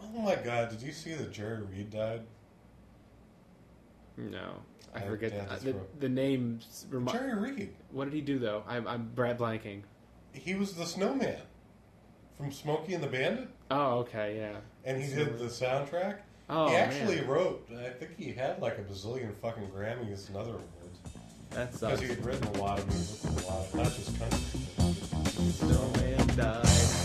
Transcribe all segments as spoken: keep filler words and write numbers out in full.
Oh my God! Did you see that Jerry Reed died? No, I I- forget yeah, uh, that's the right. the name. Remi- Jerry Reed. what did he do though? I'm I'm Brad blanking. He was the snowman from Smokey and the Bandit, Oh, okay, yeah. and he did the soundtrack. Oh, he actually man. wrote. I think he had like a bazillion fucking Grammys and other awards That because sucks. he had written a lot of music, and a lot of, not just country. But Snowman died.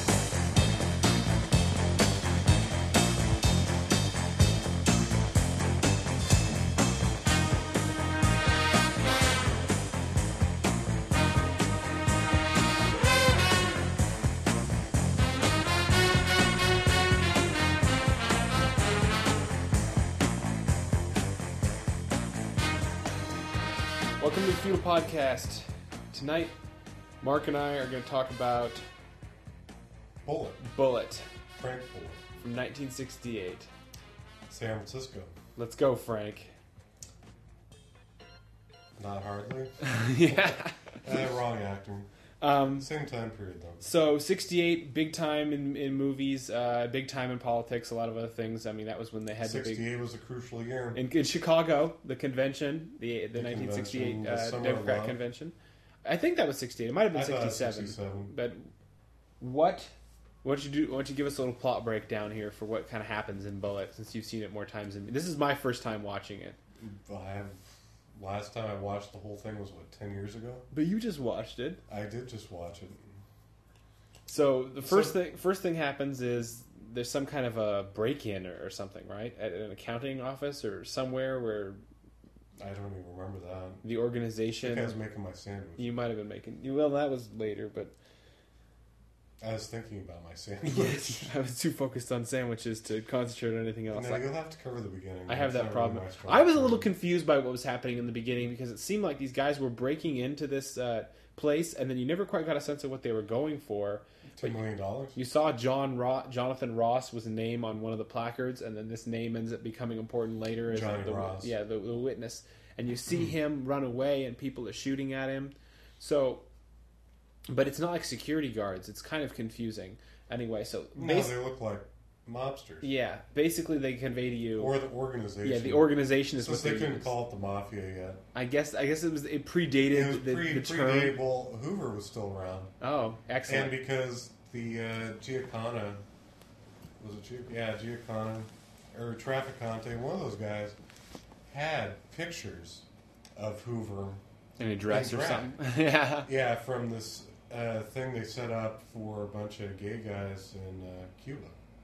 Welcome to the Feudal Podcast. Tonight, Mark and I are going to talk about Bullet, Bullet Frank Bullet, from nineteen sixty-eight. San Francisco. Let's go, Frank. Not hardly. yeah. Uh, wrong actor. Um, Same time period though. so, sixty-eight, big time in, in movies, uh, big time in politics, a lot of other things. I mean, that was when they had the big... Sixty-eight was a crucial year. In, in Chicago, the convention, the the, The nineteen sixty-eight convention, the uh, Summer Democrat Love. convention. I think that was sixty-eight. It might have been I thought it was sixty-seven. sixty-seven. But what... Why don't you do? Why don't you give us a little plot breakdown here for what kind of happens in Bullet, since you've seen it more times than me? This is my first time watching it. I have. Last time I watched the whole thing was what ten years ago. But you just watched it. I did just watch it. So the first So- thing first thing happens is there's some kind of a break-in or, or something, right? At an accounting office or somewhere where I don't even remember that. the I organization. think I was making my sandwich. You might have been making. Well, that was later, but I was thinking about my sandwich. I was too focused on sandwiches to concentrate on anything else. No, I, you'll have to cover the beginning. I have That's that not really problem. my strong I was a point. little confused by what was happening in the beginning because it seemed like these guys were breaking into this uh, place, and then you never quite got a sense of what they were going for. Two million dollars. You saw John Ro- Jonathan Ross was a name on one of the placards, and then this name ends up becoming important later as Johnny the, Ross. yeah, the, the witness. And you see him run away, and people are shooting at him. So, but it's not like security guards. It's kind of confusing. Anyway, so No, basi- they look like mobsters. yeah, basically they convey to you. Or the organization. Yeah, the organization is Since what they couldn't use. call it the mafia yet. I guess I guess it was it predated It was the, pre the term. predate. Well, Hoover was still around, Oh, and excellent. because the uh, Giancana was it Gia- yeah Giancana or Trafficante, one of those guys had pictures of Hoover. In a dress in or drag. something. yeah. Yeah, from this uh, thing they set up for a bunch of gay guys in uh, Cuba.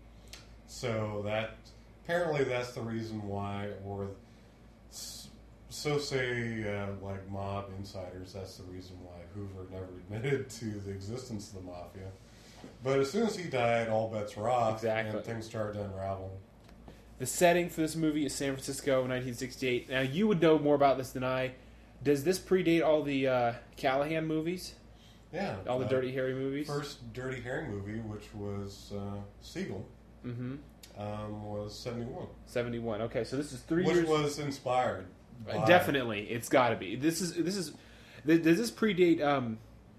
So that apparently that's the reason why, or s- so say uh, like mob insiders. That's the reason why Hoover never admitted to the existence of the mafia. But as soon as he died, all bets were off, Exactly. and things started to unravel. The setting for this movie is San Francisco, nineteen sixty-eight. Now, you would know more about this than I. Does this predate all the uh, Callahan movies? Yeah, All the uh, Dirty Harry movies? First Dirty Harry movie, which was uh, Siegel, Mm-hmm. um, was seventy-one. seventy-one. Okay, so this is three Which years... was inspired Uh, by... Definitely, it's got to be. This is... This is. th- Does this predate... Um,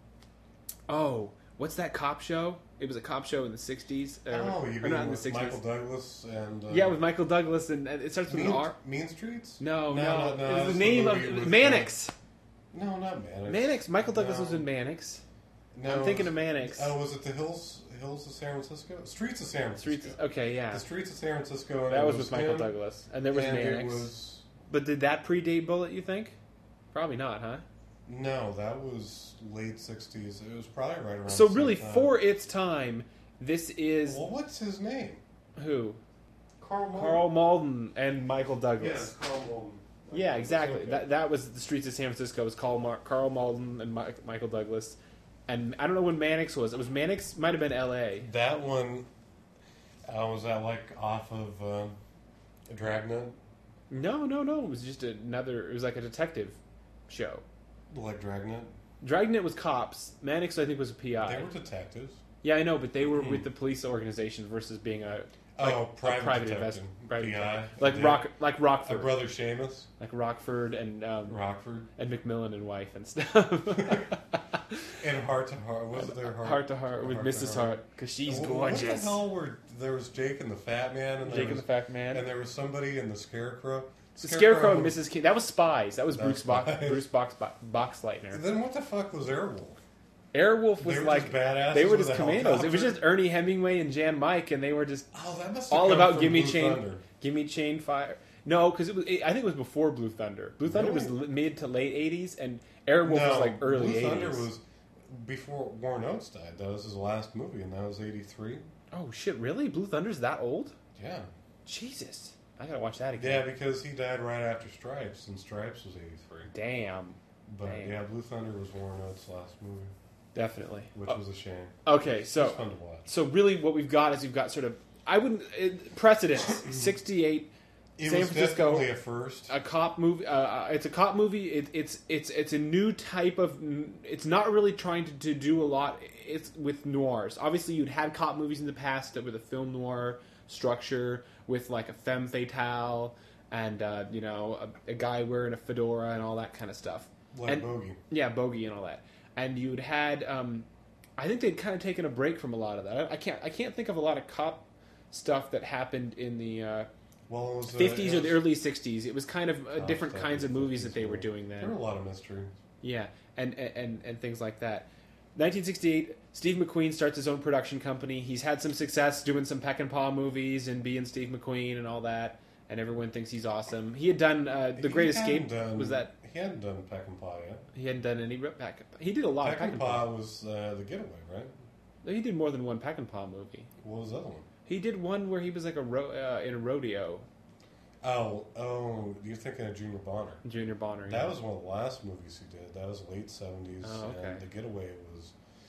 oh, what's that cop show? It was a cop show in the sixties. Uh, Oh, you or mean not in the with sixties. Michael Douglas and... Uh, Yeah, with Michael Douglas, and, and it starts with mean, an R. Mean Streets? No, no. No, no, no, It that was was the the name of... movie with, Mannix. No, not Mannix. Mannix. Michael Douglas No. was in Mannix. No, I'm thinking it of was- Mannix. Oh, was it the Hills Hills of San Francisco? Streets of San Francisco. Streets. Okay, yeah. The Streets of San Francisco. And That it was with Michael him, Douglas, and there was and Mannix. It was... But did that predate Bullet? You think? Probably not, huh? No, that was late sixties. It was probably right around So the really, same time. for its time, this is Well, what's his name? who? Carl Malden. Carl Malden and Michael Douglas. Yes, Carl Malden. Yeah, exactly. Okay. That that was the Streets of San Francisco. It was Carl, Mar- Carl Malden and Mi- Michael Douglas, and I don't know when Mannix was. It was Mannix. Might have been L A. That one, uh, was that like off of uh, Dragnet? No, no, no. It was just another. It was like a detective show. Like Dragnet? Dragnet was cops. Mannix, I think, was a P I. They were detectives. Yeah, I know, but they were Hmm. with the police organization versus being a like Oh, a private private detective. investment, private P I. like They- Rock, like A Rockford, brother Seamus. like Rockford and um, Rockford. and McMillan and wife and stuff. And Heart to Heart. Was it their Heart? Heart to heart with Heart Missus to Heart. Hart because she's Wh- gorgeous. What the hell were there was Jake and the Fat Man, and there Jake was, and the Fat Man, and there was somebody in the Scarecrow. The Scarecrow and Missus King. That was Spies. That was That Bruce was Box, Spies. Bruce Box, Boxleitner. Then what the fuck was Airwolf? Airwolf was They were like just badasses they were with just a commandos. It was helicopter? just Ernie Hemingway and Jan Mike, and they were just Oh, that must have all come about from gimme Blue chain, Thunder. gimme chain fire. No, because it was. It, I think it was before Blue Thunder. Blue Thunder was Really? l- mid to late eighties, and Airwolf no, was like early Blue Thunder eighties. was before Warren Oates died. That was his last movie, and that was eighty-three. Oh shit! Really? Blue Thunder's that old? Yeah. Jesus, I gotta watch that Yeah, again. because he died right after Stripes, and Stripes was eighty-three. Damn. But Damn. yeah, Blue Thunder was Warren Oates' last movie, Definitely. which Oh, was a shame. okay, It so was fun to watch. so really, what we've got is we've got sort of I wouldn't it, precedence sixty-eight. It San was Francisco, definitely a first. a cop movie. Uh, it's a cop movie. It, it's it's it's a new type of. It's not really trying to, to do a lot. It's with noirs. Obviously, you'd had cop movies in the past that with a film noir structure, with like a femme fatale and uh, you know a, a guy wearing a fedora and all that kind of stuff. Like and, Bogey. Yeah, Bogey and all that. And you'd had. Um, I think they'd kind of taken a break from a lot of that. I, I can't. I can't think of a lot of cop stuff that happened in the. Uh, Well, it was, uh, fifties it or the was- early sixties. It was kind of uh, Oh, different stuff kinds in of the movies that fifties they were were- doing There were then. a lot of mysteries. Yeah, and and and things like that. nineteen sixty-eight, Steve McQueen starts his own production company. He's had some success doing some Peck and Paw movies and being Steve McQueen and all that, and everyone thinks he's awesome. He had done uh, The He Great hadn't Escape. done- Was that He hadn't done Peck and Paw yet. he hadn't done any Peck? He did a lot Peck of Peck and and Paw Paw. was uh, The Getaway, right? He did more than one Peck and Paw movie. What was the other one? He did one where he was like a ro- uh, in a rodeo. Oh, oh, you're thinking of Junior Bonner. Junior Bonner. That yeah. was one of the last movies he did. That was late seventies, Oh, okay. and The Getaway was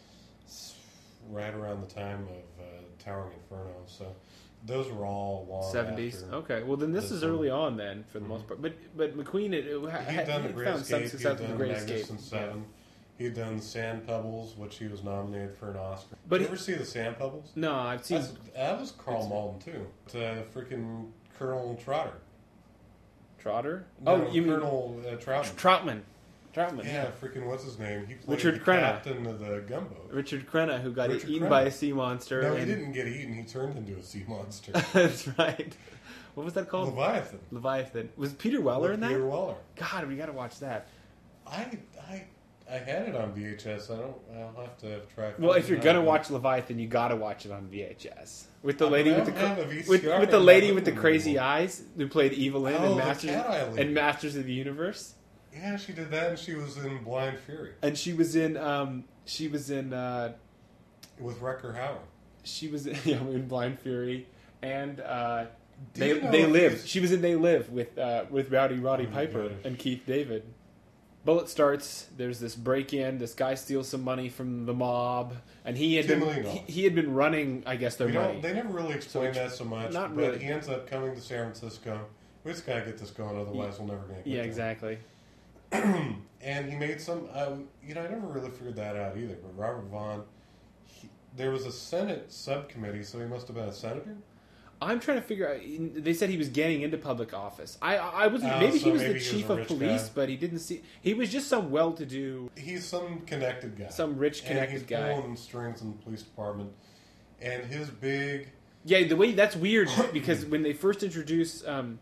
s- right around the time of uh, Towering Inferno. So those were all long seventies. after. Okay, well then this this is one. early on then for the most Mhm. part. But but McQueen it, it, He'd had, done The he Great found Escape. some He'd success with done the Great Escape. Magnificent Seven. He'd done Sand Pebbles, which he was nominated for an Oscar. But Did you he- ever see the Sand Pebbles? No, I've seen That's, that was Carl Malden too. It's, uh, freaking Colonel Trotter. Trotter. No, oh, you mean Colonel uh, Troutman? Troutman? Troutman. Yeah, freaking what's his name? He played Richard the Crenna. captain of the gunboat. Richard Crenna, who got Richard eaten Crenna. by a sea monster. No, he and- didn't get eaten. He turned into a sea monster. That's right. What was that called? Leviathan. Leviathan. Was Peter Weller With in that? Peter Weller. God, we got to watch that. I, I, I had it on V H S. I don't. I'll have to try. Well, if you're finding gonna out. watch Leviathan, you got to watch it on V H S with the I lady don't with the have cra- a V C R with, with the in lady my with the living crazy room. eyes who played Evelyn Oh, and the Masters Cat Eye lady. and Masters of the Universe. Yeah, she did that, and she was in Blind Fury And she was in um she was in uh with Rucker Hauer. she was in, yeah, in Blind Fury and uh Do they you know they if live. he's- She was in They Live with uh with Rowdy Roddy Oh my Piper gosh. and Keith David. Bullet starts. There's this break-in. This guy steals some money from the mob, and he had Two been million he, dollars. he had been running. I guess their We money. don't, they never really explain So that so much. not but really. he ends up coming to San Francisco. We just gotta get this going, otherwise we'll never get. yeah, there. exactly. And he made some. Uh, you know, I never really figured that out either. But Robert Vaughn, he, there was a Senate subcommittee, so he must have been a senator. I'm trying to figure out. They said he was getting into public office. I I was Oh, maybe so he was maybe the he was chief a of rich police, guy. but he didn't see. He was just some well-to-do, He's some connected guy, some rich and connected he's guy. pulling strings in the police department. And his big Yeah, the way that's weird because when they first introduce um,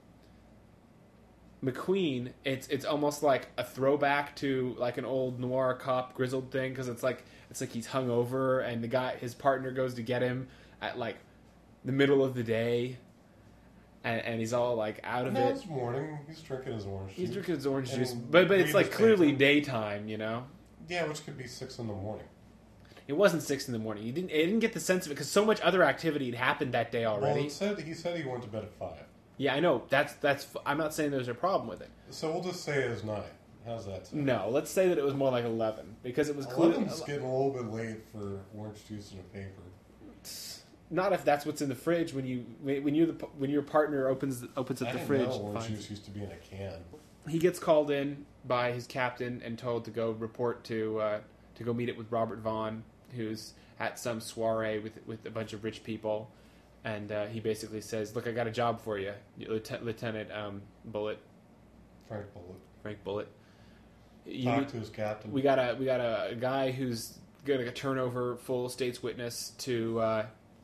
McQueen, it's it's almost like a throwback to like an old noir cop grizzled thing because it's like it's like he's hungover and the guy his partner goes to get him at like the middle of the day, and, and he's all like out of no, it. it's morning. He's drinking his orange He's juice. drinking his orange And juice, but but it's read like his clearly paper. daytime, you know. Yeah, which could be six in the morning. It wasn't six in the morning. You didn't. I didn't get the sense of it because so much other activity had happened that day Well, already. it said he said he went to bed at five. Yeah, I know. That's that's. I'm not saying there's a problem with it. So we'll just say it was nine. How's that sound? No, let's say that it was more like eleven because it was clear. Eleven's getting a little bit late for orange juice and a paper. Not if that's what's in the fridge when you when you the when your partner opens opens up I the didn't fridge. know and orange finds- juice used to be in a can. He gets called in by his captain and told to go report to uh, to go meet it with Robert Vaughn, who's at some soiree with with a bunch of rich people, and uh, he basically says, "Look, I got a job for you, Lieutenant, Lieutenant um, Bullet, Frank Bullet. Frank Bullet. You Talk need- to his captain. we got a we got a, a guy who's going to turn over full state's witness to uh,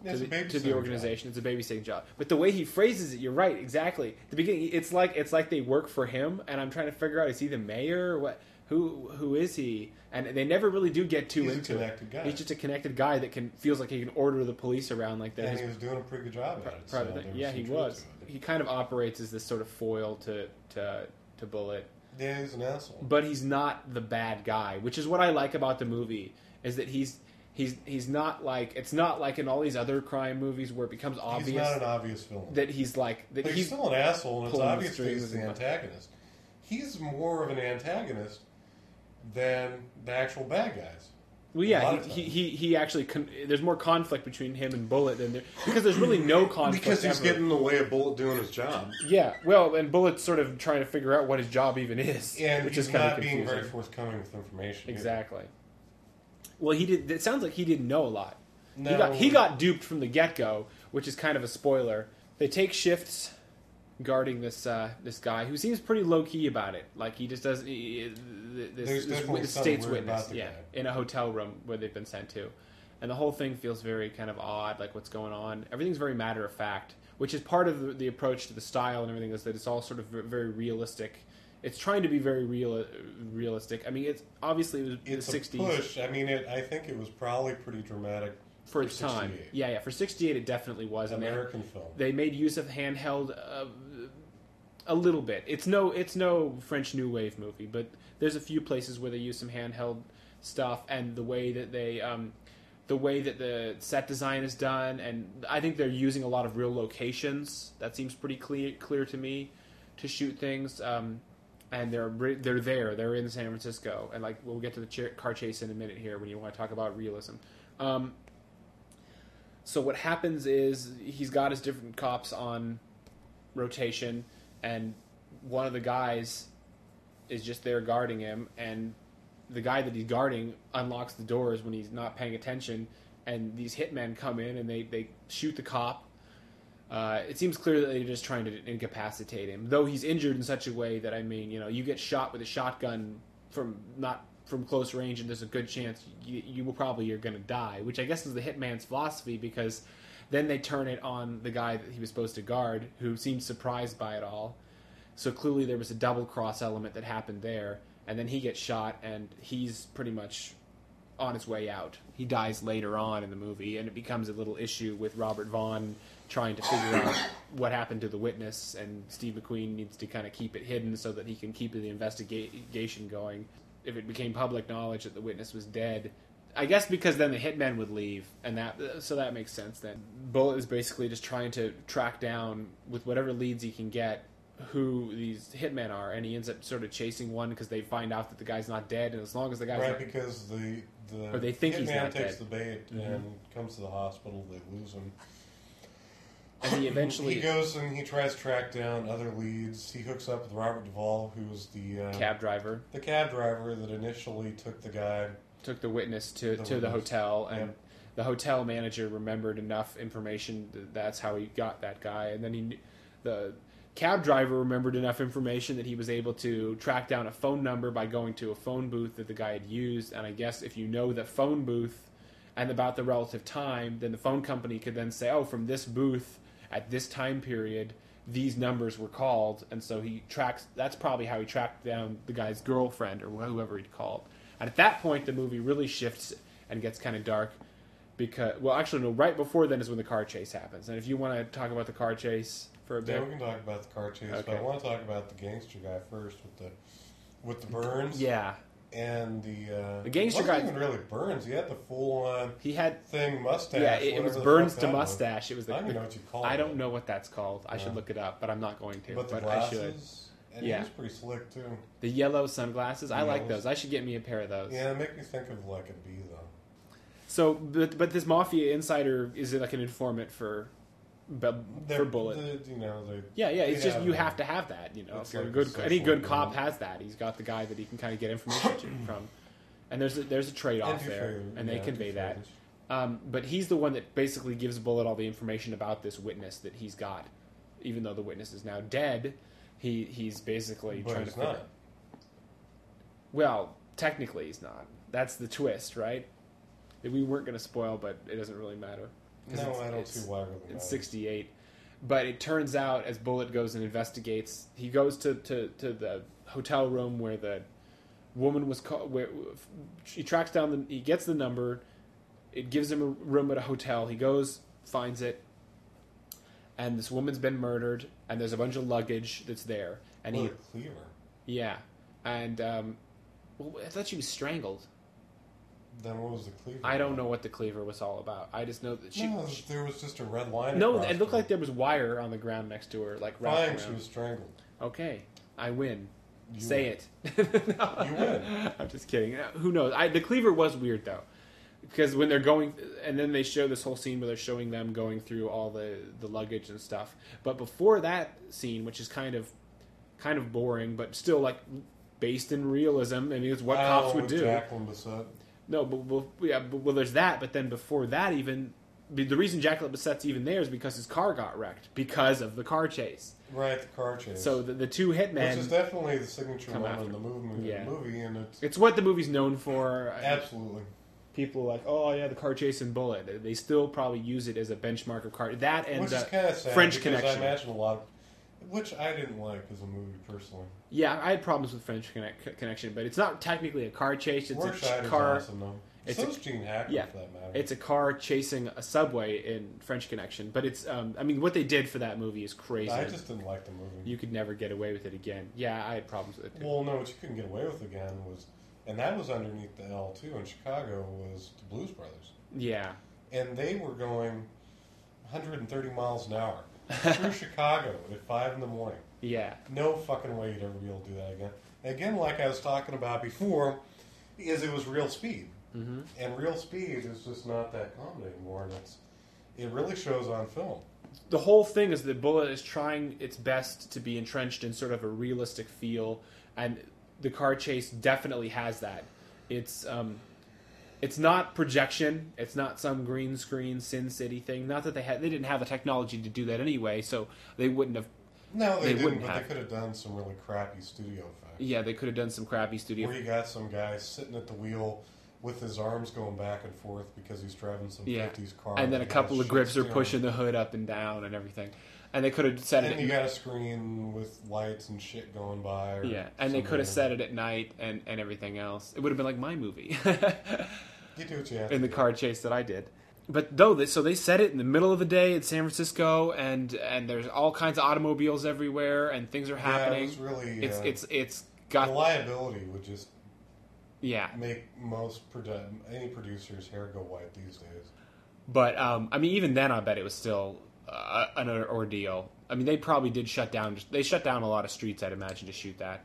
It's to a the, babysitting to the organization. It's a babysitting job. But the way he phrases it, you're right, exactly. At the beginning, it's like it's like they work for him, and I'm trying to figure out, is he the mayor or what? Who who is he? And they never really do get too He's a into connected it. guy. He's just a connected guy that can feels like he can order the police around like that. And His he was doing a pretty good job at it. private so thing. there Yeah, some he truth was. to it. He kind of operates as this sort of foil to to to Bullet. Yeah, he's an asshole. But he's not the bad guy, which is what I like about the movie. Is that he's he's he's not like it's not like in all these other crime movies where it becomes obvious He's not an obvious villain. that he's like that But he's he's still an asshole, and it's pulling the obvious that strings he's the and- antagonist. He's more of an antagonist than the actual bad guys. well, a yeah. lot He, of he times. he he actually con- there's more conflict between him and Bullet than there because there's really no conflict Because he's ever. getting in the way of Bullet doing his job. Yeah, well, and Bullet's sort of trying to figure out what his job even is, And which he's is kind not of being confusing. very forthcoming with information. either. Exactly. Well, he did. It sounds like he didn't know a lot. No. He got he got duped from the get go, which is kind of a spoiler. They take shifts guarding this uh, this guy who seems pretty low key about it. Like he just does. He, this, There's this, definitely this something state's weird witness, about the yeah, guy. in a hotel room where they've been sent to, and the whole thing feels very kind of odd. Like what's going on? Everything's very matter of fact, which is part of the, the approach to the style and everything. Is that it's all sort of very realistic. It's trying to be very real, realistic. I mean, it's obviously it was It's the a sixties. push. I mean, it, I think it was probably pretty dramatic For its time, sixty-eight. yeah, yeah. For sixty-eight, it definitely was. And they, American film. they made use of handheld uh, a little bit. It's no, it's no French New Wave movie, but there's a few places where they use some handheld stuff, and the way that they, um, the way that the set design is done, and I think they're using a lot of real locations. That seems pretty clear, clear to me, to shoot things. Um, and they're re- they're there. They're in San Francisco, and like we'll get to the ch- car chase in a minute here when you want to talk about realism. Um, So what happens is he's got his different cops on rotation, and one of the guys is just there guarding him, and the guy that he's guarding unlocks the doors when he's not paying attention, and these hitmen come in and they, they shoot the cop. Uh, it seems clear that they're just trying to incapacitate him, though he's injured in such a way that, I mean, you know, you get shot with a shotgun from not from close range, and there's a good chance you, you will probably you're going to die, which I guess is the hitman's philosophy, because then they turn it on the guy that he was supposed to guard, who seemed surprised by it all. So clearly there was a double cross element that happened there, and then he gets shot, and he's pretty much on his way out. He dies later on in the movie, and it becomes a little issue with Robert Vaughn trying to figure out what happened to the witness, and Steve McQueen needs to kind of keep it hidden so that he can keep the investigation going. If it became public knowledge that the witness was dead, I guess because then the hitmen would leave, and that so that makes sense then. Bullet is basically just trying to track down, with whatever leads he can get, who these hitmen are, and he ends up sort of chasing one because they find out that the guy's not dead, and as long as the guy's Right, not, because the the Or they think he's hitman not takes dead. the bait Mhm. and comes to the hospital. They lose him. and he eventually he goes and he tries to track down other leads. He hooks up with Robert Duvall, who's the uh, cab driver the cab driver that initially took the guy. took the witness to, The to the witness. hotel, and Yep. the hotel manager remembered enough information that that's how he got that guy, and then he kn- the cab driver remembered enough information that he was able to track down a phone number by going to a phone booth that the guy had used, and I guess if you know the phone booth and about the relative time, then the phone company could then say, oh, from this booth at this time period, these numbers were called, and so he tracks, that's probably how he tracked down the guy's girlfriend or whoever he'd called. And at that point, the movie really shifts and gets kind of dark, because, well, actually, no, right before then is when the car chase happens. And if you want to talk about the car chase for a bit. Yeah, we can talk about the car chase, but Okay. I want to talk about the gangster guy first with the with the burns. Yeah. And the uh, The gangster it wasn't guy- even really burns. He had the full on He had, thing mustache. yeah, it, it whatever was the burns fuck to that was. mustache. It was the, I don't the- know what you call it. I don't know what that's called. I should Yeah. look it up, but I'm not going to. But the But I should. glasses, and Yeah. he was pretty slick too. The yellow sunglasses, I like Yellows. those. I should get me a pair of those. Yeah, it make me think of like a bee though. So, but, but this mafia insider is like an informant for, bu- They're- for Bullet. the- you know, they, Yeah, yeah. It's they just you them. have to have that, you know. It's So like a a good social any good cop agreement. has that. He's got the guy that he can kind of get information to, from, and there's a, there's a trade off And there, Dufresne, and they yeah, convey that. Dufresne. Um, but he's the one that basically gives Bullet all the information about this witness that he's got, even though the witness is now dead. He he's basically But trying he's to figure. not. Well, technically he's not. That's the twist, right? That we weren't going to spoil, but it doesn't really matter. No, it's, I don't it's, see why it really It's matters. sixty-eight. But it turns out, as Bullet goes and investigates, he goes to, to, to the hotel room where the woman was called. Where he tracks down the, he gets the number. It gives him a room at a hotel. He goes, finds it, and this woman's been murdered. And there's a bunch of luggage that's there. And What he, a cleaver. yeah, and um, well, I thought she was strangled. Then what was the cleaver? I don't about? know what the cleaver was all about. I just know that she. No, she there was just a red line. no, across it looked her. like there was wire on the ground next to her, like wrapped Fine, around. she was strangled. Okay, I win. You Say win. it. No. You win. I'm just kidding. Uh, Who knows? I, the cleaver was weird though, because when they're going, and then they show this whole scene where they're showing them going through all the, the luggage and stuff. But before that scene, which is kind of kind of boring, but still like based in realism. I mean, it's what Oh, cops would with do. Jacqueline Bisset. No, but, but yeah, but, well, there's that. But then before that, even the the reason Jacqueline Bisset's even there is because his car got wrecked because of the car chase. Right, the car chase. So the, the two hitmen. Which is definitely the signature come moment after. in the movie, Yeah. movie, and it's It's what the movie's known for. absolutely. People are like, oh yeah, the car chase and Bullet. They still probably use it as a benchmark of car. That and Which is uh, kind of sad French because Connection. I imagine a lot, of, which I didn't like as a movie personally. yeah, I had problems with French Connect- Connection, but it's not technically a car chase. It's Rorschach a is car. awesome though. it's so a- is Gene Hackman yeah, for that matter. It's a car chasing a subway in French Connection, but it's. Um, I mean, what they did for that movie is crazy. I just didn't like the movie. You could never get away with it again. Yeah, I had problems with it too. Well, no, what you couldn't get away with again was, and that was underneath the L too in Chicago was the Blues Brothers, Yeah, and they were going one hundred thirty miles an hour through Chicago at five in the morning. yeah, No fucking way you'd ever be able to do that again. Again, like I was talking about before, is it was real speed, hmm and real speed is just not that common anymore, and it's it really shows on film. the whole thing is that Bullet is trying its best to be entrenched in sort of a realistic feel, and the car chase definitely has that. It's um, it's not projection. It's not some green screen Sin City thing. Not that they had they didn't have the technology to do that anyway, so they wouldn't have. No, they, They didn't, wouldn't but have. they could have done some really crappy studio effects. Yeah, they could have done some crappy studio. Where you got some guy sitting at the wheel with his arms going back and forth because he's driving some Yeah. fifties car. And then a that couple has of grips shit are steering. pushing the hood up and down and everything. And they could have set it And at you got a screen with lights and shit going by. Or yeah, and they could have something. set it at night and, and everything else. It would have been like my movie You do what you have in to the do. car chase that I did. But though, they, so they set it in the middle of the day in San Francisco, and and there's all kinds of automobiles everywhere, and things are Yeah, happening. it was really. it's uh, it's it's the got liability would just yeah. make most produ- any producer's hair go white these days. But um, I mean, even then, I bet it was still uh, an ordeal. I mean, they probably did shut down. They shut down a lot of streets, I'd imagine, to shoot that.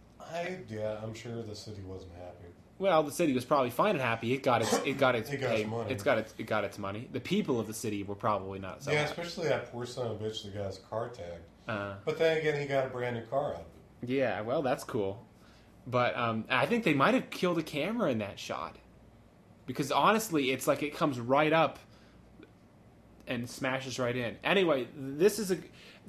I yeah, I'm sure the city wasn't happy. Well, the city was probably fine and happy. It got its it got its It got pay- its money. it's got its it got its money. The people of the city were probably not so yeah, happy. especially that poor son of a bitch that got his car tagged. Uh, But then again, he got a brand new car out of it. yeah, well, that's cool. But um, I think they might have killed a camera in that shot, because honestly, it's like it comes right up and smashes right in. Anyway, this is a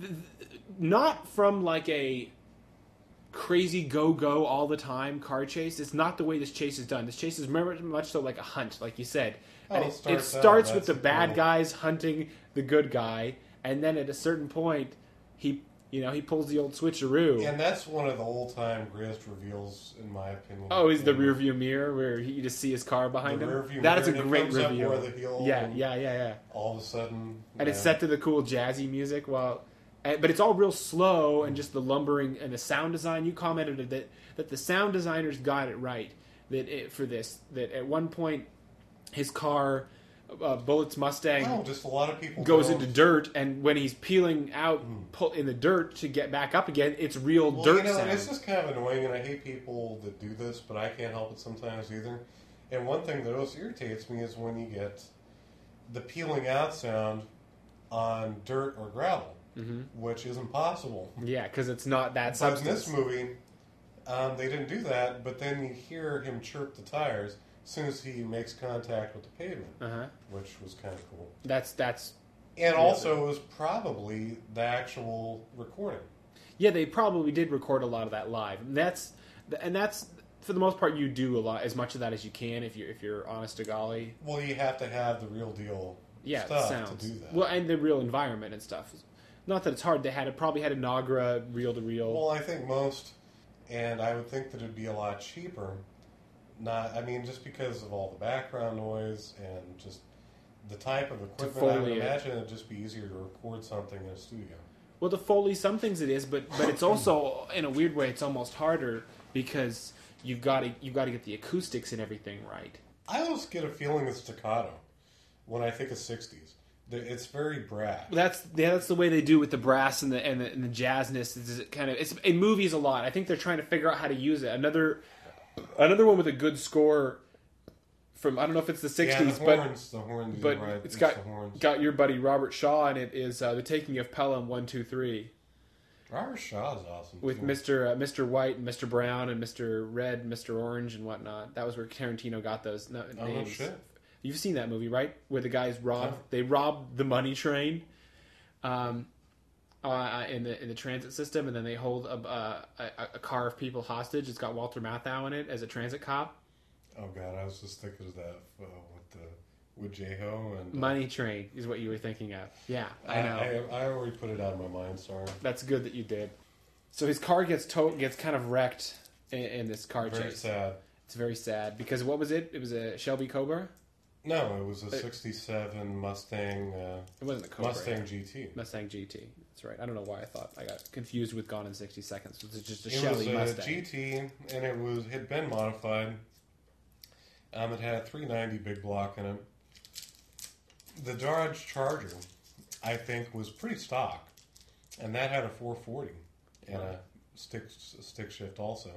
not from like a crazy go go all the time car chase. It's not the way this chase is done. This chase is very much so like a hunt, like you said. And Oh, it, it it starts out, starts with that's the the bad cool- guys hunting the good guy, and then at a certain point, he you know he pulls the old switcheroo. And that's one of the old time greatest reveals, in my opinion. Oh, is the And rear view mirror where he, you just see his car behind The him? rear view That is a mirror, and it great comes up reveal. where the hill Yeah, and- yeah, yeah, yeah. All of a sudden, And it's yeah. set to the cool jazzy music, while, and, but it's all real slow and just the lumbering and the sound design. You commented that that the sound designers got it right. That it, for this, that at one point his car, uh, Bullet's Mustang, No, just a lot of people goes don't- into dirt, and when he's peeling out pull, in the dirt to get back up again, it's real Well, dirt you know, sound. it's just kind of annoying, and I hate people that do this, but I can't help it sometimes either. And one thing that always irritates me is when you get the peeling out sound on dirt or gravel, hmm which isn't possible. Yeah, because it's not that But in substance. this movie, um, they didn't do that, but then you hear him chirp the tires as soon as he makes contact with the pavement, Uh-huh. which was kind of cool. That's that's And Yeah. also, it was probably the actual recording. yeah. They probably did record a lot of that live. And that's and that's for the most part you do a lot as much of that as you can if you if you're honest to golly. Well, you have to have the real deal yeah, stuff sounds. to do that. Well, and the real environment and stuff. Not that it's hard. They had it probably had a Nagra reel to reel. Well, I think most, and I would think that it'd be a lot cheaper. Not, I mean, just because of all the background noise and just the type of equipment. I would imagine it'd just be easier to record something in a studio. Well, the Foley, some things it is, but but it's also in a weird way, it's almost harder because you've got to you've got to get the acoustics and everything right. I always get a feeling of staccato when I think of sixties. It's very brass. That's yeah, that's the way they do with the brass and the and the, and the jazzness. Is it kind of it's in movies a lot. I think they're trying to figure out how to use it. Another another one with a good score from I don't know if it's the sixties, yeah, the but horns, the horns, but right. it's, it's got the horns. got your buddy Robert Shaw in it. Is uh, the Taking of Pelham one two three. Robert Shaw is awesome with too. Mister Uh, Mister White and Mister Brown and Mister Red, and Mister Orange and whatnot. That was where Tarantino got those no, oh, names. No shit. You've seen that movie, right? Where the guys rob, Oh. they rob the money train, um, uh, in the in the transit system, and then they hold a, a, a, a car of people hostage. It's got Walter Matthau in it as a transit cop. Oh god, I was just thinking of that uh, with the with J-Ho and uh, Money Train is what you were thinking of. Yeah, I know. I, I, I already put it out of my mind. Sorry. That's good that you did. So his car gets to- gets kind of wrecked in, in this car Very chase. sad. It's very sad because what was it? It was a Shelby Cobra. No, it was a It- sixty-seven Mustang. Uh, It wasn't a Cobra. Mustang G T. Mustang G T. That's right. I don't know why I thought I got confused with Gone in sixty seconds. It was just a It Shelby was a Mustang. G T, and it was had been modified. Um, it had a three ninety big block in it. The Dodge Charger, I think, was pretty stock, and that had a four forty and a stick stick shift also.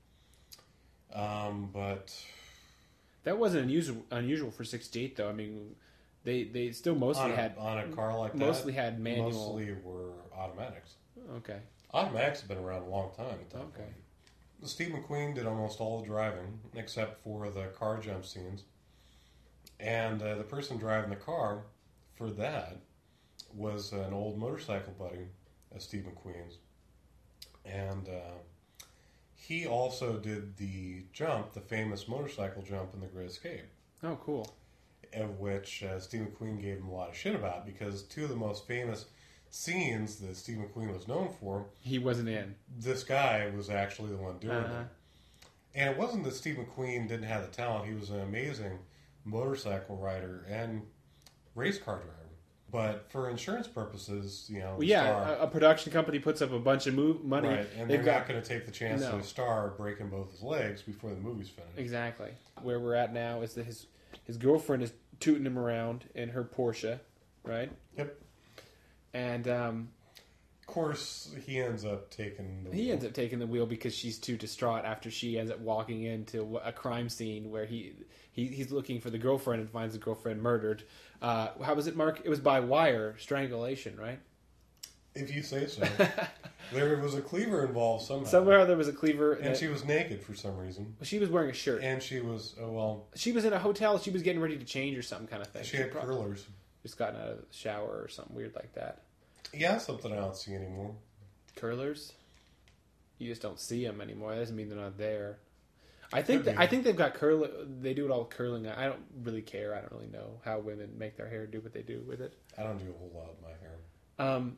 Um, but That wasn't unusual unusual for sixty-eight though. I mean, they they still mostly on a, had on a car like that, mostly had manual. mostly were automatics. Okay. Automatics have been around a long time at that Okay. point. Steve McQueen did almost all the driving except for the car jump scenes, and uh, the person driving the car for that was an old motorcycle buddy of Steve McQueen's, and uh, he also did the jump, the famous motorcycle jump in The Great Escape. Oh, cool. Of which uh, Steve McQueen gave him a lot of shit about, because two of the most famous scenes that Steve McQueen was known for, He wasn't in. this guy was actually the one doing Uh-huh. it. And it wasn't that Steve McQueen didn't have the talent. He was an amazing motorcycle rider and race car driver. But for insurance purposes, you know, Well, the yeah, star, a, a production company puts up a bunch of move, money. right, and They've they're got not going to take the chance No. of a star breaking both his legs before the movie's finished. exactly where we're at now is that his his girlfriend is tooting him around in her Porsche, right? Yep. And um, Of course, he ends up taking the he wheel. ends up taking the wheel because she's too distraught after she ends up walking into a crime scene where he, he he's looking for the girlfriend and finds the girlfriend murdered. Uh, how was it, Mark? It was by wire strangulation, right? If you say so. There was a cleaver involved somehow. Somewhere there was a cleaver, And that- she was naked for some reason. she was wearing a shirt. And she was, oh well, She was in a hotel. She was getting ready to change or some kind of thing. she had prob- curlers. Just gotten out of the shower or something weird like that. Yeah, something I don't see anymore. Curlers? You just don't see them anymore. That doesn't mean they're not there. I think Could that, be. I think they've got curl. They do it all curling. I don't really care. I don't really know how women make their hair do what they do with it. I don't do a whole lot with my hair. Um,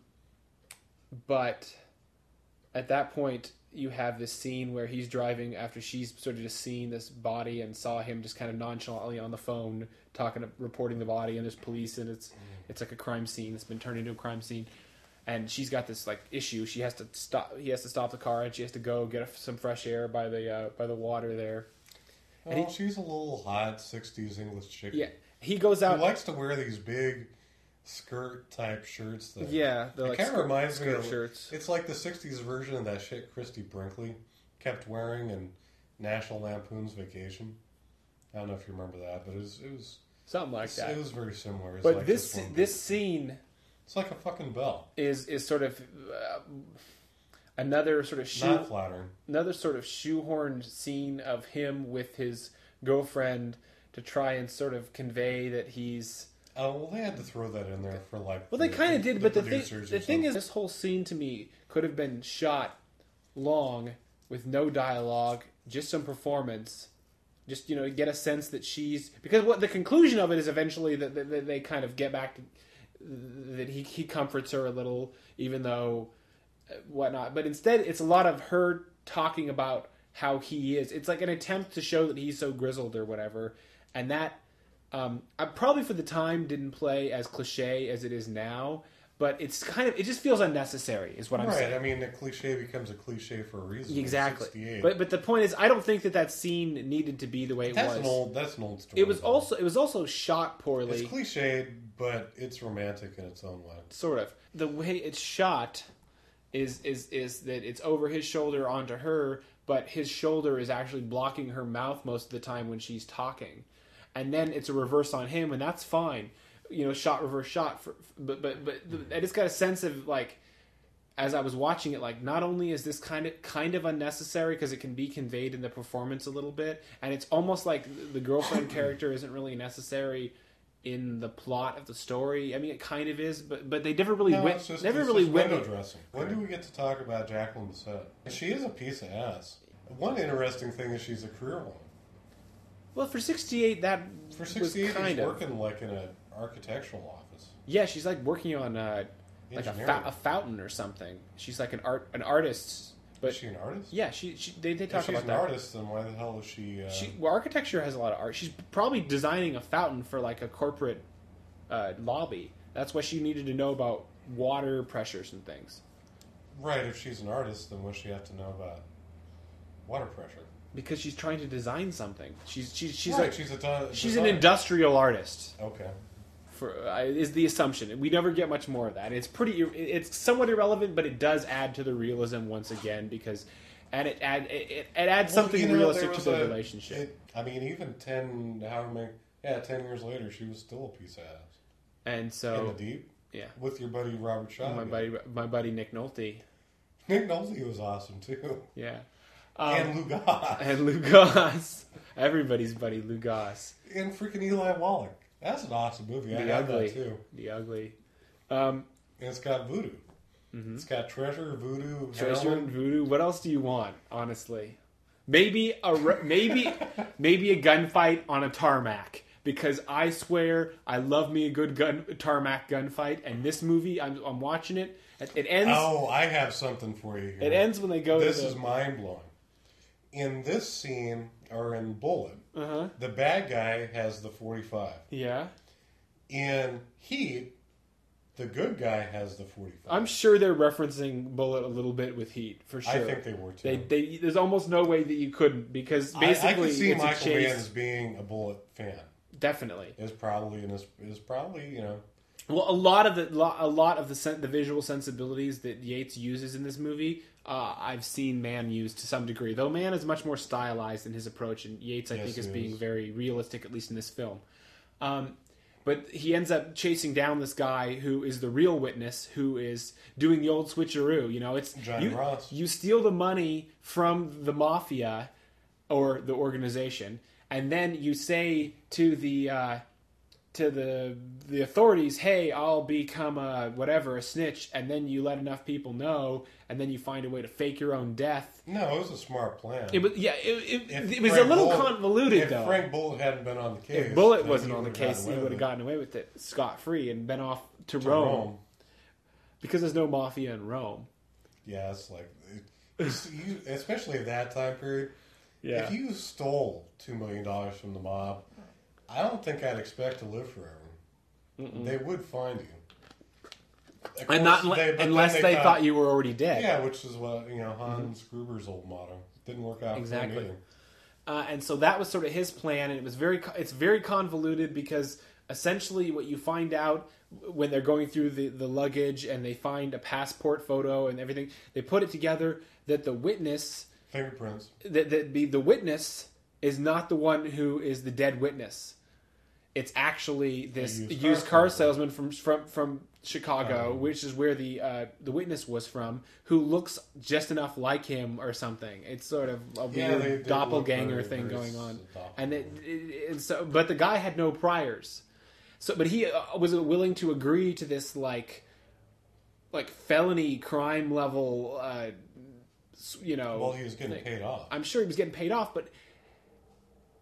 but at that point, you have this scene where he's driving after she's sort of just seen this body and saw him just kind of nonchalantly on the phone talking, reporting the body, and there's police, and it's it's like a crime scene. It's been turned into a crime scene, and she's got this like issue. She has to stop. He has to stop the car, and she has to go get a, some fresh air by the uh, by the water there. Well, And he- she's a little hot sixties English chick. Yeah, he goes Who out. likes to wear these big skirt type shirts. That, Yeah, they're it like kind of skirt- reminds me skirt of shirts. It's like the sixties version of that shit Christy Brinkley kept wearing in National Lampoon's Vacation. I don't know if you remember that, but it was it was Something like that. It was very similar. It's But like this one this big- scene it's like a fucking bell. is is sort of uh, another sort of shoe, Not flattering. another sort of shoehorned scene of him with his girlfriend to try and sort of convey that he's. Oh well, they had to throw that in there for like. Well, they the- kind of did, but the thing producers the or thing is, something. this whole scene to me could have been shot long with no dialogue, just some performance, Just, you know, get a sense that she's... Because what the conclusion of it is eventually that, that, that they kind of get back to... That he, he comforts her a little, even though... Whatnot. But instead, it's a lot of her talking about how he is. It's like an attempt to show that he's so grizzled or whatever. And that... Um, I probably for the time didn't play as cliche as it is now, but it's kind of it just feels unnecessary, is what I'm right. saying. Right. I mean, the cliche becomes a cliche for a reason. Exactly. But but the point is, I don't think that that scene needed to be the way it that's was. An old, that's an old story. It was also it was also shot poorly. It's cliched, but it's romantic in its own way. Sort of. The way it's shot is is is that it's over his shoulder onto her, but his shoulder is actually blocking her mouth most of the time when she's talking. And then it's a reverse on him, and that's fine, you know, shot reverse shot. For, but but but I just got a sense of like, as I was watching it, like not only is this kind of kind of unnecessary because it can be conveyed in the performance a little bit, and it's almost like the girlfriend character isn't really necessary in the plot of the story. I mean, it kind of is, but but they never really no, went. It's just, never it's really just went. window dressing. When do we get to talk about Jacqueline Bisset? She is a piece of ass. One interesting thing is she's a career woman. Well, for sixty-eight, that for sixty-eight, was kind she's of working like in an architectural office. Yeah, she's like working on uh, like a, fa- a fountain or something. She's like an art an artist. But is she an artist? Yeah, she, she they they talk if she's about an that. artist, then why the hell is she? Uh... She well, architecture has a lot of art. She's probably designing a fountain for like a corporate uh, lobby. That's why she needed to know about water pressures and things. Right. If she's an artist, then what does she have to know about water pressure? Because she's trying to design something. She's she's she's right, like she's a ton, she's designer. an industrial artist. Okay. For uh, is the assumption. We never get much more of that. It's pretty. It's somewhat irrelevant, but it does add to the realism once again because, and it add it, it adds well, something you know, realistic to the a, relationship. It, I mean, even ten, however many, yeah, ten years later, she was still a piece of ass. And so in the deep, yeah, with your buddy Robert Shaw, my buddy, my buddy Nick Nolte. Nick Nolte was awesome too. Yeah. Um, and Lou Goss. And Lou Goss. Everybody's buddy Lou Goss. And freaking Eli Wallach. That's an awesome movie. The I have Ugly. that too. The Ugly. Um, and it's got voodoo. Mm-hmm. It's got treasure, voodoo, treasure heroin. and voodoo. What else do you want, honestly? Maybe a maybe maybe a gunfight on a tarmac. Because I swear I love me a good gun tarmac gunfight. And this movie, I'm, I'm watching it. It ends. Oh, I have something for you here. It ends when they go. This to the, is mind blowing. In this scene, or in Bullet, uh-huh. the bad guy has the forty-five. Yeah. In Heat, the good guy has the forty-five. I'm sure they're referencing Bullet a little bit with Heat, for sure. I think they were too. They, they, there's almost no way that you couldn't, because basically I, I can see it's Michael a chase. Mann as being a Bullet fan. Definitely. Is probably and is, is probably you know. Well, a lot of the a lot of the sen- the visual sensibilities that Yates uses in this movie, uh, I've seen Mann use to some degree. Though Mann is much more stylized in his approach, and Yates, I yes, think, is is. being very realistic, at least in this film. Um, but he ends up chasing down this guy who is the real witness, who is doing the old switcheroo. You know, it's John you, Ross. You steal the money from the mafia or the organization, and then you say to the. Uh, to the the authorities, hey, I'll become a whatever, a snitch, and then you let enough people know, and then you find a way to fake your own death. No, it was a smart plan. It was yeah, it, it, it was Frank a little Bullitt, convoluted if though. Frank Bullitt hadn't been on the case, If Bullitt then wasn't he on the would have case, gotten he away would have with gotten away with it scot free and been off to, it. to Rome. Rome. Because there's no mafia in Rome. Yeah, it's like, it's, you, especially at that time period. Yeah. If you stole two million dollars from the mob, I don't think I'd expect to live forever. Mm-mm. They would find you, course, and not they, unless they, they thought, thought you were already dead. Yeah, which is what you know Hans mm-hmm. Gruber's old motto. Didn't work out exactly. for him either. Uh, and so that was sort of his plan, and it was very it's very convoluted because essentially what you find out when they're going through the, the luggage and they find a passport photo and everything, they put it together that the witness fingerprints that that be the witness is not the one who is the dead witness. It's actually this used, used car, car salesman from from from Chicago, um, which is where the uh, the witness was from, who looks just enough like him or something. It's sort of a yeah, weird they, they doppelganger very, thing very going on, doppelganger. and it, it, and so but the guy had no priors, so but he uh, was willing to agree to this like like felony crime level, uh, you know. Well, he was getting thing. paid off. I'm sure he was getting paid off, but.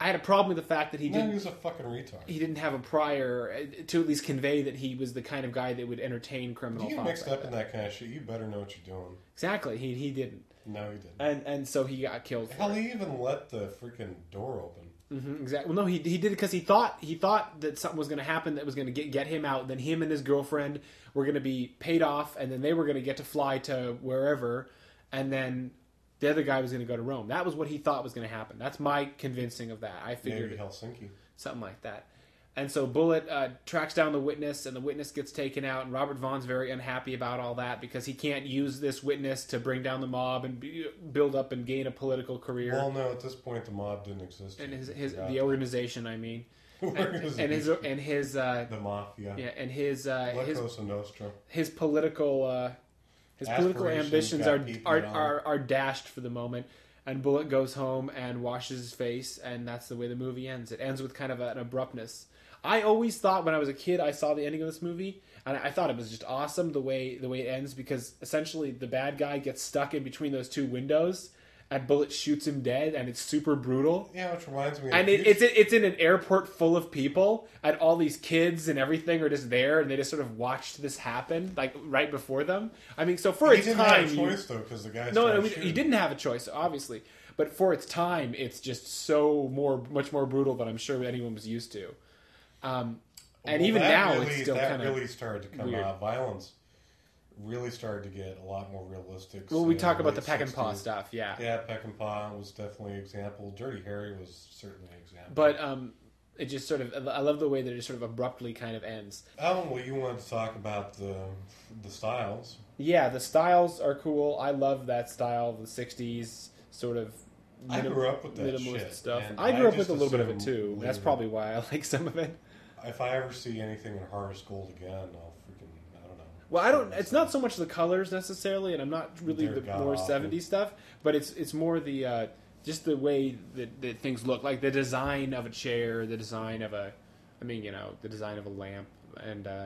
I had a problem with the fact that he no, didn't. he was a fucking retard. He didn't have a prior uh, to at least convey that he was the kind of guy that would entertain criminal. If you get thoughts mixed like up that. in that kind of shit, you better know what you're doing. Exactly. He he didn't. No, he didn't. And and so he got killed. For Hell, it. he even let the freaking door open. Mm-hmm, exactly. Well, no, he he did it because he thought he thought that something was going to happen that was going to get get him out. Then him and his girlfriend were going to be paid off, and then they were going to get to fly to wherever, and then the other guy was going to go to Rome. That was what he thought was going to happen. That's my convincing of that. I figured Maybe Helsinki. something like that. And so Bullet uh, tracks down the witness, and the witness gets taken out. And Robert Vaughn's very unhappy about all that because he can't use this witness to bring down the mob and be, build up and gain a political career. Well, no, at this point the mob didn't exist. and yet. his, I his forgot. the organization, I mean, and, Organization. and his and his uh, the mafia. yeah, and his uh, La his Cosa Nostra. his political uh, his political Aspirations ambitions got are beaten are, down. are are dashed for the moment. And Bullet goes home and washes his face, and that's the way the movie ends. It ends with kind of an abruptness. I always thought when I was a kid, I saw the ending of this movie, and I thought it was just awesome the way the way it ends, because essentially the bad guy gets stuck in between those two windows, and Bullet shoots him dead, and it's super brutal. Yeah, which reminds me. And of it, it's it's in an airport full of people, and all these kids and everything are just there, and they just sort of watched this happen, like right before them. I mean, so for he its didn't time, have a you- choice though, because the guy. no, no, started he shooting. didn't have a choice, obviously. But for its time, it's just so more, much more brutal than I'm sure anyone was used to. Um, and Well, even that now, really, it's still that kind of really started to come weird. out. Violence really started to get a lot more realistic. Well, we in talk about the late peck and paw sixties. stuff, yeah. Yeah, Peck and Paw was definitely an example. Dirty Harry was certainly an example. But um, it just sort of, I love the way that it just sort of abruptly kind of ends. oh, well, you wanted to talk about the the styles. Yeah, the styles are cool. I love that style, the sixties sort of. I minim- grew up with that minimalist shit, stuff. and I grew I up with just a little bit of it assume too. That's later- probably why I like some of it. If I ever see anything in Harvest Gold again, I'll freaking I don't know. Well, I don't. It's not so much the colors necessarily, and I'm not really They're the more god-awful. seventies stuff, but it's it's more the uh, just the way that, that things look, like the design of a chair, the design of a, I mean, you know, the design of a lamp and uh,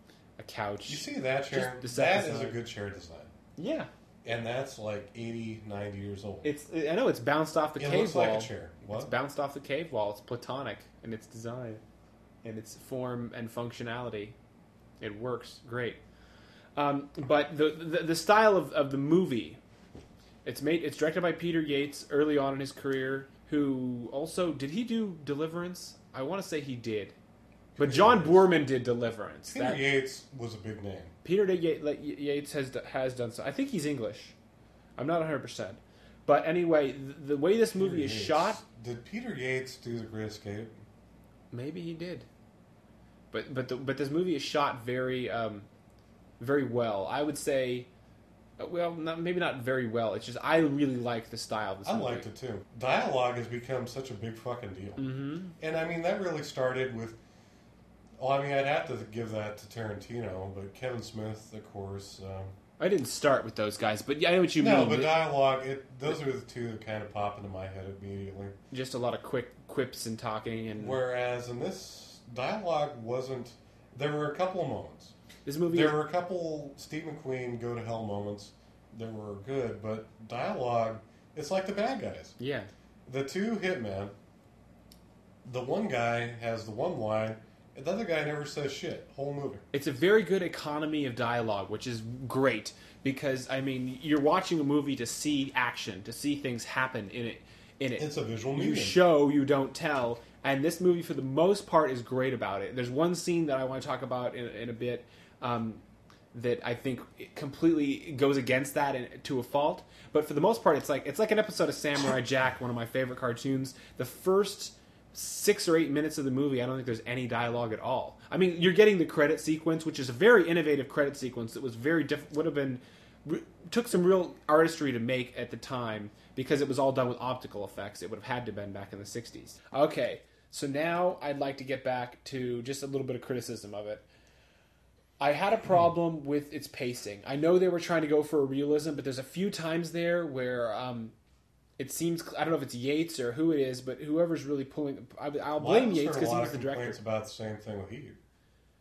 a couch. You see that chair? Just the set That is a design. good chair design. Yeah, And that's like eighty, ninety years old. it's. I know it's bounced off the it cave looks wall. like a chair. What? It's bounced off the cave wall. It's platonic in its design, and its form and functionality. It works great. Um, but the, the the style of, of the movie, it's made. It's directed by Peter Yates early on in his career. Who also did he do Deliverance? I want to say he did, but Peter John Yates. Boorman did Deliverance. Peter That- Yates was a big name. Peter Yates, Yates has has done so. I think he's English. I'm not one hundred percent. But anyway, the, the way this movie Peter is Yates. shot, Did Peter Yates do The Great Escape? maybe he did. But but the, but this movie is shot very um, very well. I would say, uh, well, not, maybe not very well. It's just I really like the style of this I movie. liked it too. Dialogue has become such a big fucking deal. Mm-hmm. And I mean, that really started with. Well, I mean, I'd have to give that to Tarantino, but Kevin Smith, of course. Um, I didn't start with those guys, but yeah, I know what you no, mean. but It- dialogue, it, those are the two that kind of pop into my head immediately. just a lot of quick quips and talking, and Whereas in this, dialogue wasn't. There were a couple of moments. this movie. There were a couple Steve McQueen go to hell moments that were good, but dialogue, it's like the bad guys. yeah, The two hitmen, the one guy has the one line, and the other guy never says shit. Whole movie. it's a very good economy of dialogue, which is great because I mean you're watching a movie to see action, to see things happen in it. In it, It's a visual you medium. show, you don't tell, and this movie for the most part is great about it. There's one scene that I want to talk about in, in a bit um, that I think completely goes against that and, to a fault. But for the most part, it's like it's like an episode of Samurai Jack, one of my favorite cartoons. The first six or eight minutes of the movie, I don't think there's any dialogue at all. I mean, you're getting the credit sequence, which is a very innovative credit sequence that was very diff- would have been re- took some real artistry to make at the time because it was all done with optical effects. It would have had to have been back in the sixties. Okay, so now I'd like to get back to just a little bit of criticism of it. I had a problem with its pacing. I know they were trying to go for a realism, but there's a few times there where um, it seems, I don't know if it's Yates or who it is, but whoever's really pulling, I, I'll Well, blame I've Yates heard a because he lot was of the director. complaints about the same thing with Heat.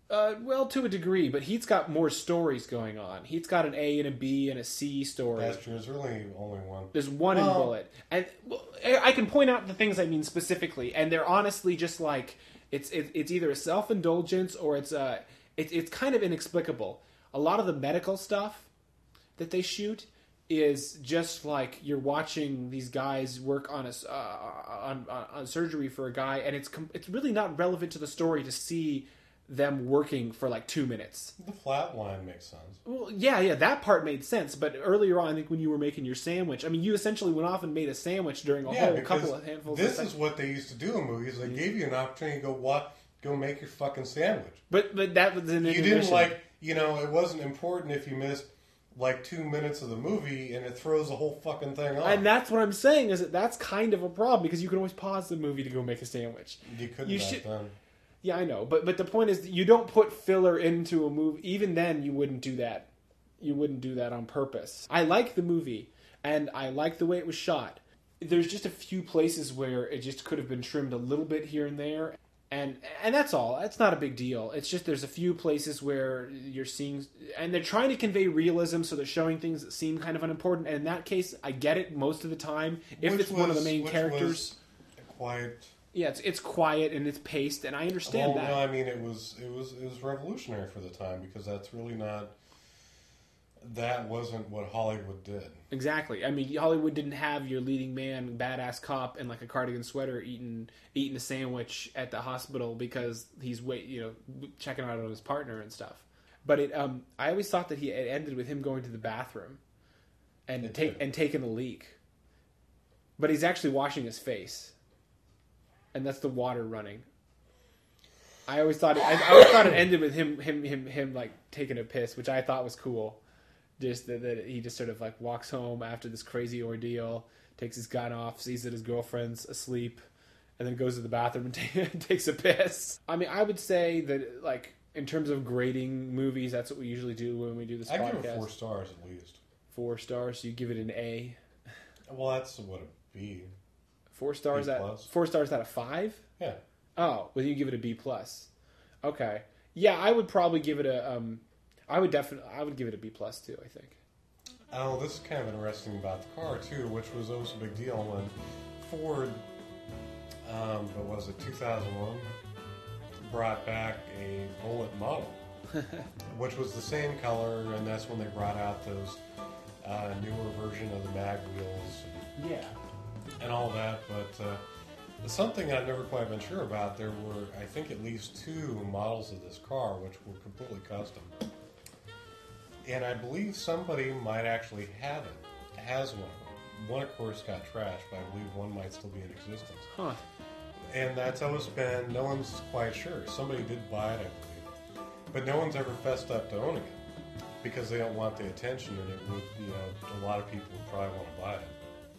Uh, well, to a degree, but he's got more stories going on. He's got an A and a B and a C story. That's true. There's really only one. There's one well, in Bullet, and well, I can point out the things I mean specifically, and they're honestly just like it's it, it's either a self indulgence or it's uh it, it's kind of inexplicable. A lot of the medical stuff that they shoot is just like you're watching these guys work on a uh, on, on on surgery for a guy, and it's com- it's really not relevant to the story to see them working for like two minutes. The flat line makes sense. Well, yeah, yeah, that part made sense. But earlier on, I think when you were making your sandwich, I mean, you essentially went off and made a sandwich during a yeah, whole couple of handfuls. This of is what they used to do in movies. They mm-hmm. gave you an opportunity to go what go make your fucking sandwich. But but that was an you didn't like you know it wasn't important if you missed like two minutes of the movie and it throws the whole fucking thing off. And that's what I'm saying is that that's kind of a problem because you can always pause the movie to go make a sandwich. You couldn't you back should, then. Yeah, I know, but but the point is that you don't put filler into a movie. Even then, you wouldn't do that. You wouldn't do that on purpose. I like the movie, and I like the way it was shot. There's just a few places where it just could have been trimmed a little bit here and there, and and that's all. That's not a big deal. It's just there's a few places where you're seeing, and they're trying to convey realism, so they're showing things that seem kind of unimportant. And in that case, I get it most of the time. If which it's was, one of the main which characters, was quiet. Yeah, it's it's quiet and it's paced, and I understand well, that. No, I mean it was it was it was revolutionary for the time because that's really not that wasn't what Hollywood did. Exactly. I mean, Hollywood didn't have your leading man, badass cop, in like a cardigan sweater eating eating a sandwich at the hospital because he's wait you know checking out on his partner and stuff. But it um I always thought that he it ended with him going to the bathroom and it take did. and taking a leak. But he's actually washing his face. And that's the water running. I always thought it, I, I always thought it ended with him, him, him, him, like taking a piss, which I thought was cool. Just that, that he just sort of like walks home after this crazy ordeal, takes his gun off, sees that his girlfriend's asleep, and then goes to the bathroom and t- takes a piss. I mean, I would say that like in terms of grading movies, that's what we usually do when we do this I podcast. give it four stars at least. Four stars. So you give it an A. Well, that's what a B. Four stars B at plus. four stars out of five. Yeah. Oh, well, you give it a B plus. Okay. Yeah, I would probably give it a. Um, I would definitely. I would give it a B plus too. I think. Oh, this is kind of interesting about the car too, which was always a big deal when Ford, um, what was it, two thousand one, brought back a Bullet model, which was the same color, and that's when they brought out those uh, newer version of the mag wheels. And, yeah. And all that, but uh, something I've never quite been sure about, there were, I think, at least two models of this car which were completely custom. And I believe somebody might actually have it, has one of them. One, of course, got trashed, but I believe one might still be in existence. Huh. And that's always been, no one's quite sure. Somebody did buy it, I believe. But no one's ever fessed up to owning it because they don't want the attention, and it would, you know, a lot of people would probably want to buy it.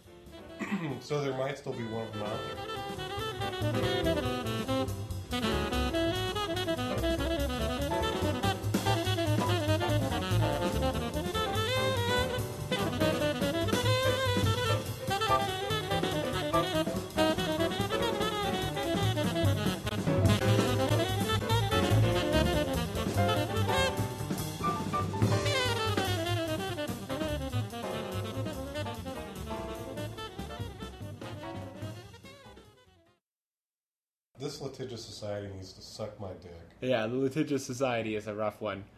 So there might still be one of them out there. This litigious society needs to suck my dick. Yeah, the litigious society is a rough one.